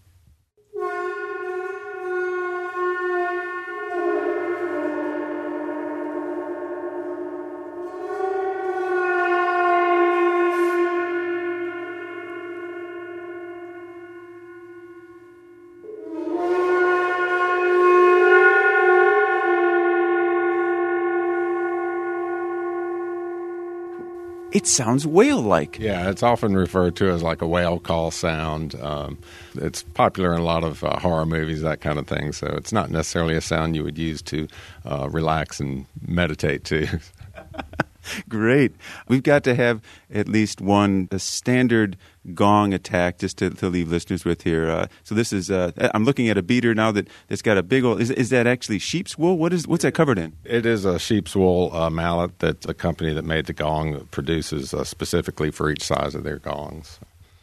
A: It sounds whale-like.
M: Yeah, it's often referred to as like a whale call sound. Um, it's popular in a lot of uh, horror movies, that kind of thing. So it's not necessarily a sound you would use to uh, relax and meditate to.
A: Great. We've got to have at least one a standard gong attack just to, to leave listeners with here. Uh, so this is, uh, I'm looking at a beater now that, that's got a big old, is, is that actually sheep's wool? What is, what's that covered in?
M: It is a sheep's wool uh, mallet that the company that made the gong produces uh, specifically for each size of their gongs.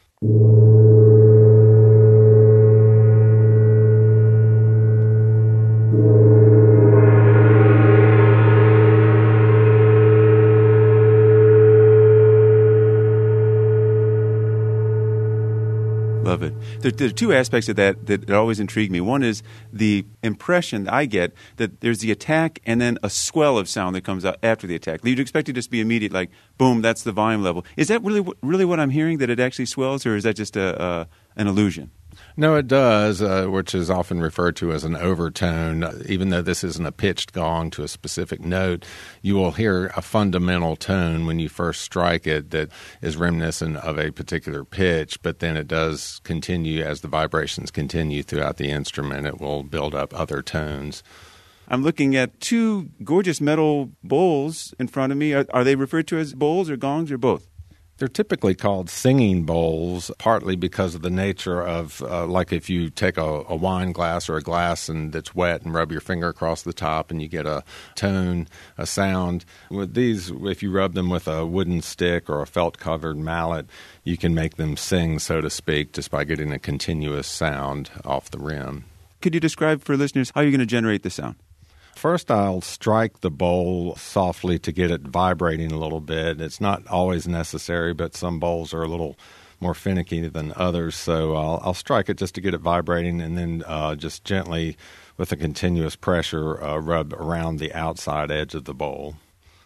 A: Love it. There, there are two aspects of that that always intrigue me. One is the impression I get that there's the attack and then a swell of sound that comes out after the attack. You'd expect it to just be immediate, like, boom, that's the volume level. Is that really really what I'm hearing, that it actually swells, or is that just a, uh, an illusion?
M: No, it does, uh, which is often referred to as an overtone. Even though this isn't a pitched gong to a specific note, you will hear a fundamental tone when you first strike it that is reminiscent of a particular pitch, but then it does continue as the vibrations continue throughout the instrument. It will build up other tones.
A: I'm looking at two gorgeous metal bowls in front of me. Are, are they referred to as bowls or gongs or both?
M: They're typically called singing bowls, partly because of the nature of, uh, like if you take a, a wine glass or a glass and that's wet and rub your finger across the top and you get a tone, a sound. With these, if you rub them with a wooden stick or a felt-covered mallet, you can make them sing, so to speak, just by getting a continuous sound off the rim.
A: Could you describe for listeners how you're going to generate the sound?
M: First, I'll strike the bowl softly to get it vibrating a little bit. It's not always necessary, but some bowls are a little more finicky than others, so I'll, I'll strike it just to get it vibrating, and then uh, just gently, with a continuous pressure, uh, rub around the outside edge of the bowl.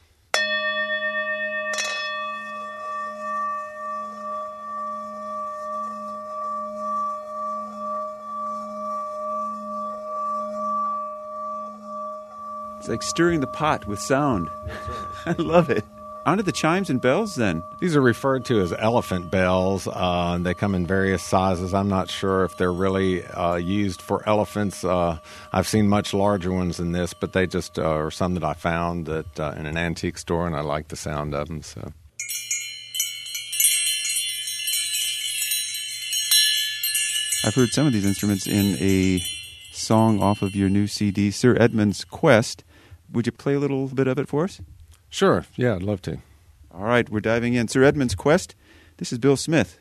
A: It's like stirring the pot with sound. Right. I love it. On to the chimes and bells, then.
M: These are referred to as elephant bells. Uh, they come in various sizes. I'm not sure if they're really uh, used for elephants. Uh, I've seen much larger ones than this, but they just uh, are some that I found that uh, in an antique store, and I like the sound of them. So.
A: I've heard some of these instruments in a song off of your new C D, Sir Edmund's Quest. Would you play a little bit of it for us?
M: Sure. Yeah, I'd love to.
A: All right, we're diving in. Sir Edmund's Quest. This is Bill Smith.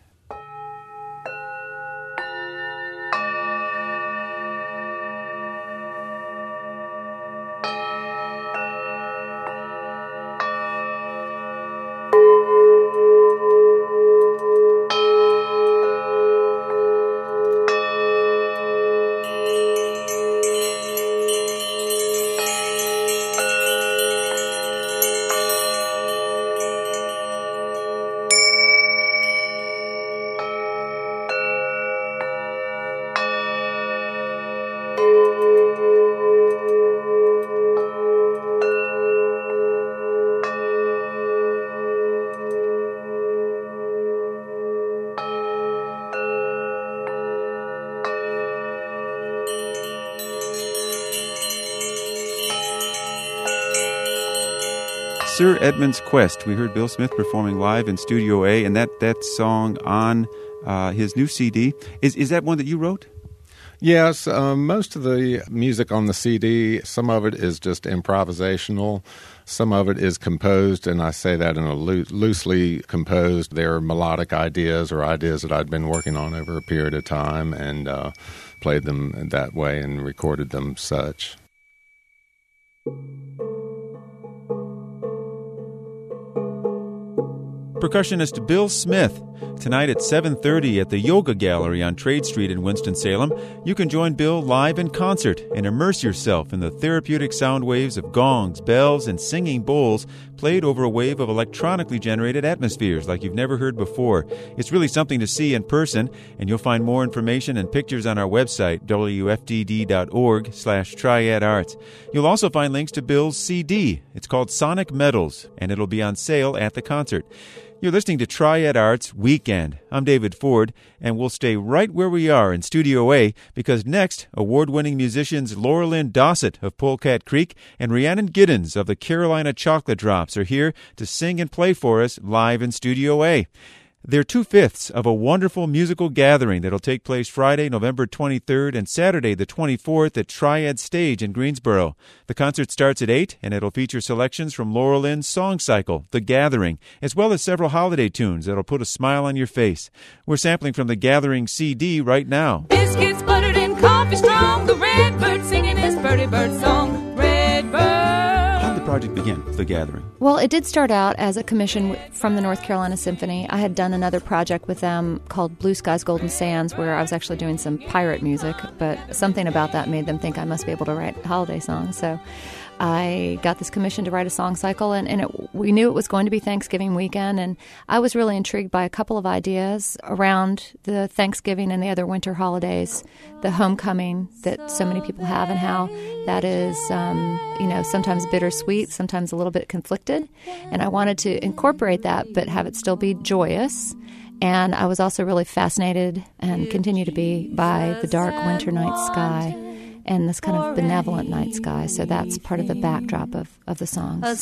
A: Sir Edmund's Quest. We heard Bill Smith performing live in Studio A, and that, that song on uh, his new C D. Is, is that one that you wrote?
M: Yes, um, most of the music on the C D, some of it is just improvisational. Some of it is composed, and I say that in a loo- loosely composed. They're melodic ideas or ideas that I'd been working on over a period of time, and uh, played them that way and recorded them such.
A: Percussionist Bill Smith. Tonight at seven thirty at the Yoga Gallery on Trade Street in Winston-Salem, you can join Bill live in concert and immerse yourself in the therapeutic sound waves of gongs, bells, and singing bowls played over a wave of electronically generated atmospheres like you've never heard before. It's really something to see in person, and you'll find more information and pictures on our website, w f d d dot org slash triad arts. You'll also find links to Bill's C D. It's called Sonic Medals, and it'll be on sale at the concert. You're listening to Triad Arts Weekend. I'm David Ford, and we'll stay right where we are in Studio A because next, award-winning musicians Laura Lynn Dossett of Polecat Creek and Rhiannon Giddens of the Carolina Chocolate Drops are here to sing and play for us live in Studio A. They're two-fifths of a wonderful musical gathering that'll take place Friday, November twenty-third and Saturday, the twenty-fourth at Triad Stage in Greensboro. The concert starts at eight, and it'll feature selections from Laura Lynn's song cycle, The Gathering, as well as several holiday tunes that'll put a smile on your face. We're sampling from the Gathering C D right now.
E: Biscuits buttered in coffee strong, the red bird singing his birdie bird song. Red bird.
A: How did the project begin, The Gathering?
K: Well, it did start out as a commission from the North Carolina Symphony. I had done another project with them called Blue Skies, Golden Sands, where I was actually doing some pirate music, but something about that made them think I must be able to write holiday songs. So I got this commission to write a song cycle, and, and it, we knew it was going to be Thanksgiving weekend, and I was really intrigued by a couple of ideas around the Thanksgiving and the other winter holidays, the homecoming that so many people have, and how that is, um, you know, sometimes bittersweet, sometimes a little bit conflicted, and I wanted to incorporate that but have it still be joyous. And I was also really fascinated, and continue to be, by the dark winter night sky and this kind of benevolent night sky. So that's part of the backdrop of, of the songs.
E: A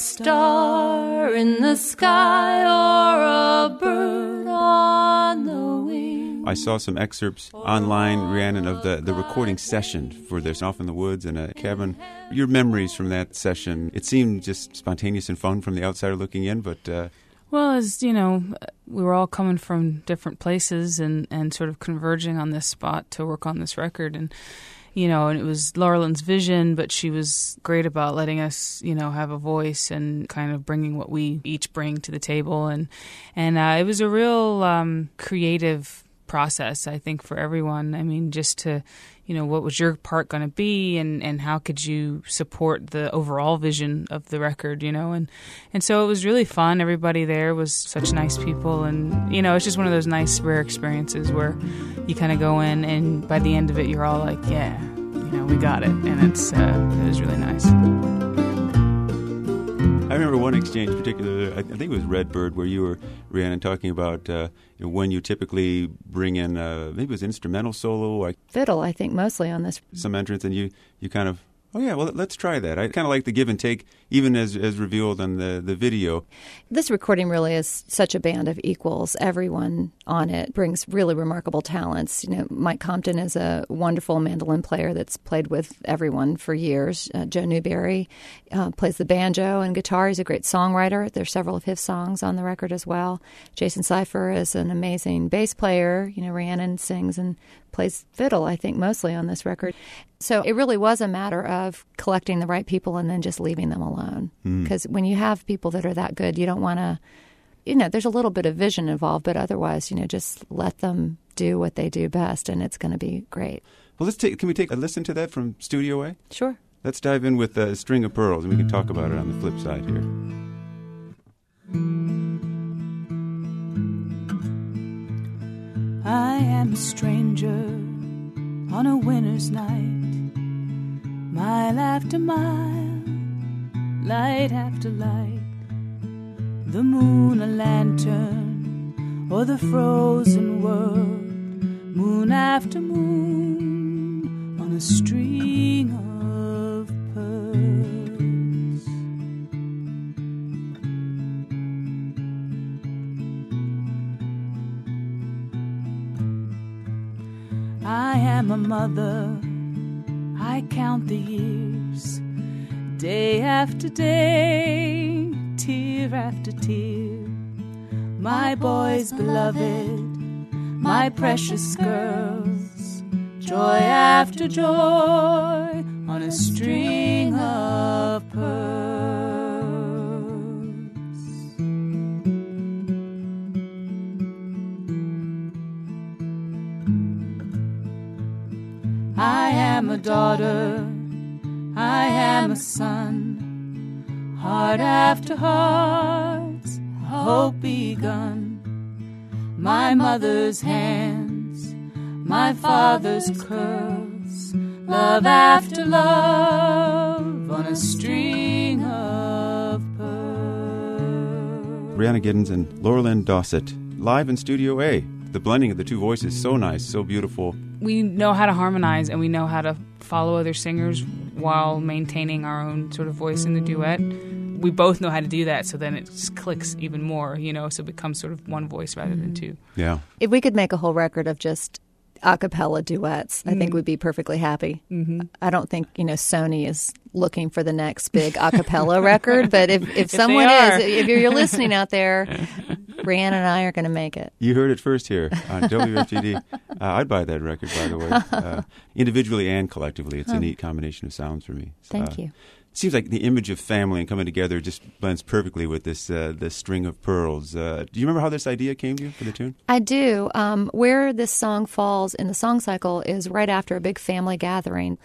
E: star in the sky or a bird on the wing.
A: I saw some excerpts online, Rhiannon, of the, the recording session for this, Off in the Woods in a cabin. Your memories from that session, it seemed just spontaneous and fun from the outsider looking in, but... Uh,
N: Well, as you know, we were all coming from different places and, and sort of converging on this spot to work on this record. And, you know, and it was Laura Lynn's vision, but she was great about letting us, you know, have a voice and kind of bringing what we each bring to the table. And, and uh, it was a real um, creative process, I think, for everyone. I mean, just to... you know, what was your part going to be, and, and how could you support the overall vision of the record, you know? And, and so it was really fun. Everybody there was such nice people, and, you know, it's just one of those nice, rare experiences where you kind of go in, and by the end of it, you're all like, yeah, you know, we got it. And it's uh, it was really nice.
A: I remember one exchange, particularly, I think it was Redbird, where you were, Rhiannon, talking about uh, you know, when you typically bring in, uh, maybe it was instrumental solo. Like
K: fiddle, I think, mostly on this.
A: Some entrance, and you, you kind of, oh yeah, well, let's try that. I kind of like the give and take, even as as revealed on the, the video.
K: This recording really is such a band of equals. Everyone on it brings really remarkable talents. You know, Mike Compton is a wonderful mandolin player that's played with everyone for years. Uh, Joe Newberry uh, plays the banjo and guitar. He's a great songwriter. There's several of his songs on the record as well. Jason Cipher is an amazing bass player. You know, Rhiannon sings and plays fiddle, I think, mostly on this record. So it really was a matter of collecting the right people and then just leaving them alone. Because mm. when you have people that are that good, you don't want to, you know, there's a little bit of vision involved, but otherwise, you know, just let them do what they do best, and it's going to be great.
A: Well, let's take, can we take a listen to that from Studio A?
K: Sure.
A: Let's dive in with a String of Pearls, and we can talk about it on the flip side here.
I: I am a stranger on a winter's night, mile after mile, light after light, the moon a lantern or the frozen world, moon after moon on a string of pearls. am a mother. I count the years, day after day, tear after tear. My boys beloved, my precious girls, joy after joy on a string of pearls. I am a daughter, I am a son, heart after heart, hope begun. My mother's hands, my father's curls, love after love on a string of pearls.
A: Brianna Giddens and Laurelyn Dossett, live in Studio A. The blending of the two voices, so nice, so beautiful.
N: We know how to harmonize and we know how to follow other singers while maintaining our own sort of voice in the duet. We both know how to do that, so then it just clicks even more, you know, so it becomes sort of one voice rather than two.
A: Yeah.
K: If we could make a whole record of just a cappella duets,
N: Mm-hmm.
K: I think we'd be perfectly happy.
N: Mm-hmm.
K: I don't think, you know, Sony is looking for the next big a cappella record, but if, if,
N: If
K: someone
N: they are.
K: is, if you're listening out there, Brianna and I are going to make it.
A: You heard it first here on W F T D. Uh, I'd buy that record, by the way. Uh, individually and collectively. It's a
K: Oh.
A: neat combination of sounds for me.
K: Thank
A: Uh,
K: you.
A: It seems like the image of family and coming together just blends perfectly with this uh, this string of pearls. Uh, do you remember how this idea came to you for the tune?
K: I do. Um, where this song falls in the song cycle is right after a big family gathering.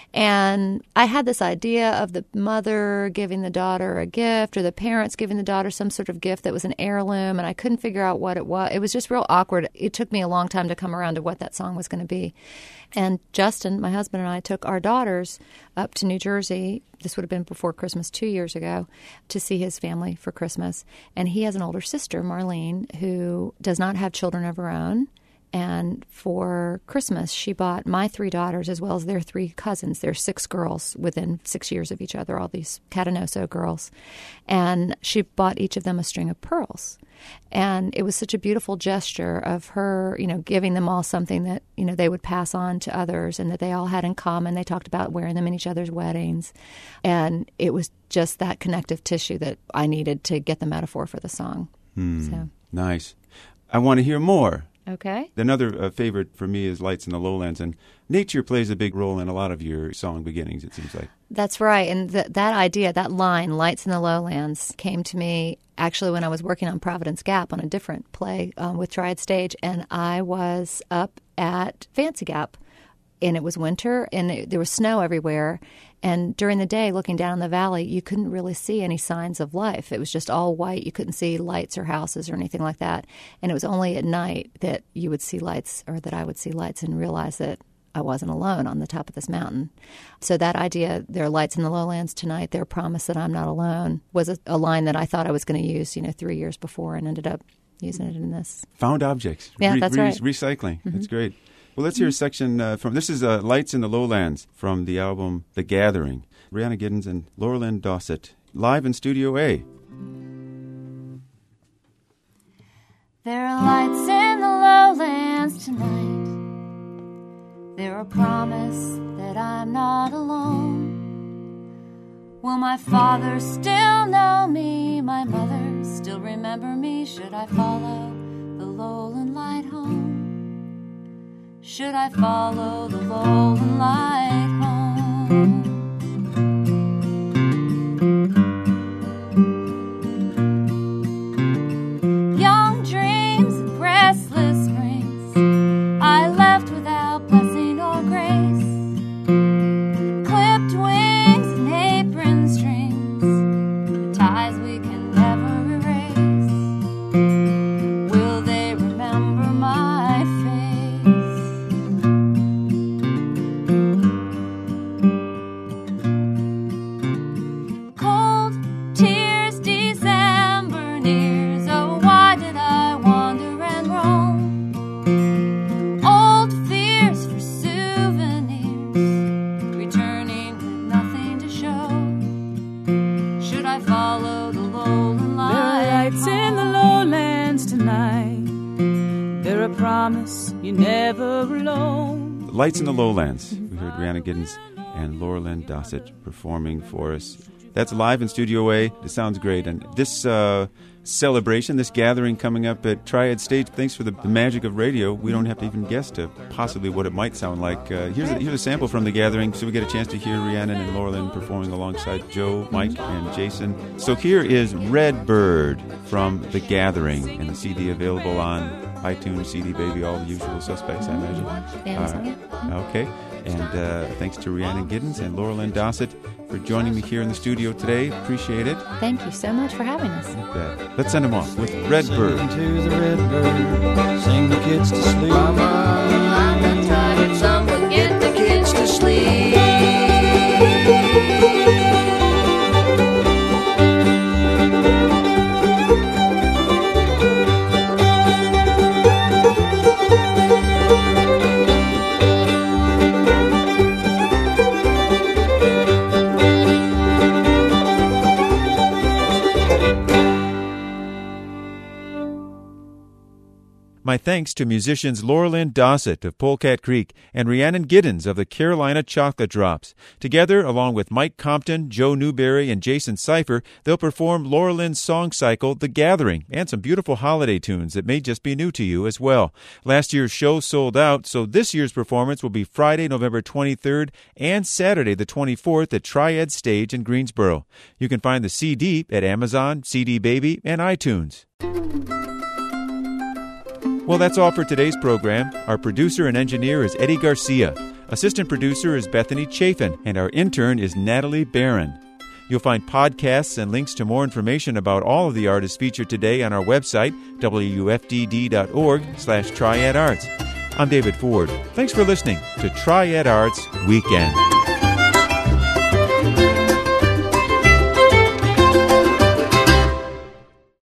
K: And I had this idea of the mother giving the daughter a gift or the parents giving the daughter some sort of gift that was an heirloom, and I couldn't figure out what it was. It was just real awkward. It took me a long time to come around to what that song was going to be. And Justin, my husband, and I took our daughters up to New Jersey. This would have been before Christmas two years ago, to see his family for Christmas. And he has an older sister, Marlene, who does not have children of her own. And for Christmas, she bought my three daughters as well as their three cousins. There are six girls within six years of each other, all these Catanoso girls. And she bought each of them a string of pearls. And it was such a beautiful gesture of her, you know, giving them all something that, you know, they would pass on to others and that they all had in common. They talked about wearing them in each other's weddings. And it was just that connective tissue that I needed to get the metaphor for the song.
A: Hmm.
K: So.
A: Nice. I want to hear more.
K: Okay.
A: Another uh, favorite for me is Lights in the Lowlands, and nature plays a big role in a lot of your song beginnings, it seems like.
K: That's right. And th- that idea, that line, Lights in the Lowlands, came to me actually when I was working on Providence Gap on a different play um, with Triad Stage, and I was up at Fancy Gap, and it was winter, and it, there was snow everywhere. And during the day, looking down the valley, you couldn't really see any signs of life. It was just all white. You couldn't see lights or houses or anything like that. And it was only at night that you would see lights, or that I would see lights and realize that I wasn't alone on the top of this mountain. So that idea, there are lights in the lowlands tonight, their promise that I'm not alone, was a, a line that I thought I was going to use, you know, three years before, and ended up using it in this.
A: Found objects.
K: Yeah, that's right.
A: Recycling.
K: Mm-hmm.
A: That's great. Well, let's hear a section uh, from, this is uh, Lights in the Lowlands from the album The Gathering. Brianna Giddens and Laurelyn Dossett, live in Studio A.
H: There are lights in the lowlands tonight. They're a promise that I'm not alone. Will my father still know me? My mother still remember me? Should I follow the lowland light home? Should I follow the lowland light home? Young dreams and restless springs, I left without blessing or grace. Clipped wings and apron strings, the ties we can never erase. Will they remember my face? Cold tears, December nears. Oh, why did I wander and roam? Old fears for souvenirs, returning with nothing to show. Should I follow the lowland
I: There are
H: light
I: lights in the lowlands tonight. They're a promise you're never alone.
A: Lights in the Lowlands. We heard Rhiannon Giddens and Laura Lynn Dossett performing for us. That's live in Studio A. It sounds great. And this uh, celebration, this gathering coming up at Triad Stage, thanks for the, the magic of radio, we don't have to even guess to possibly what it might sound like. Uh, here's, a, here's a sample from the gathering, so we get a chance to hear Rhiannon and Laura Lynn performing alongside Joe, Mike, and Jason. So here is Red Bird from The Gathering, and the C D available on iTunes, C D Baby, all the usual suspects, I imagine. Uh, okay. And uh, thanks to Rhiannon Giddens and Laura Lynn Dossett for joining me here in the studio today. Appreciate it.
K: Thank you so much for having us.
A: You bet. Let's send them off with Red Bird.
O: Sing to the red bird, sing the kids to sleep. Mama, I'm tired, someone get the kids to sleep.
A: My thanks to musicians Laura Lynn Dossett of Polecat Creek and Rhiannon Giddens of the Carolina Chocolate Drops. Together, along with Mike Compton, Joe Newberry, and Jason Cipher, they'll perform Laura Lynn's song cycle, The Gathering, and some beautiful holiday tunes that may just be new to you as well. Last year's show sold out, so this year's performance will be Friday, November twenty-third, and Saturday, the twenty-fourth, at Triad Stage in Greensboro. You can find the C D at Amazon, C D Baby, and iTunes. Well, that's all for today's program. Our producer and engineer is Eddie Garcia. Assistant producer is Bethany Chafin, and our intern is Natalie Barron. You'll find podcasts and links to more information about all of the artists featured today on our website, W F D D dot org slash Triad Arts. I'm David Ford. Thanks for listening to Triad Arts Weekend.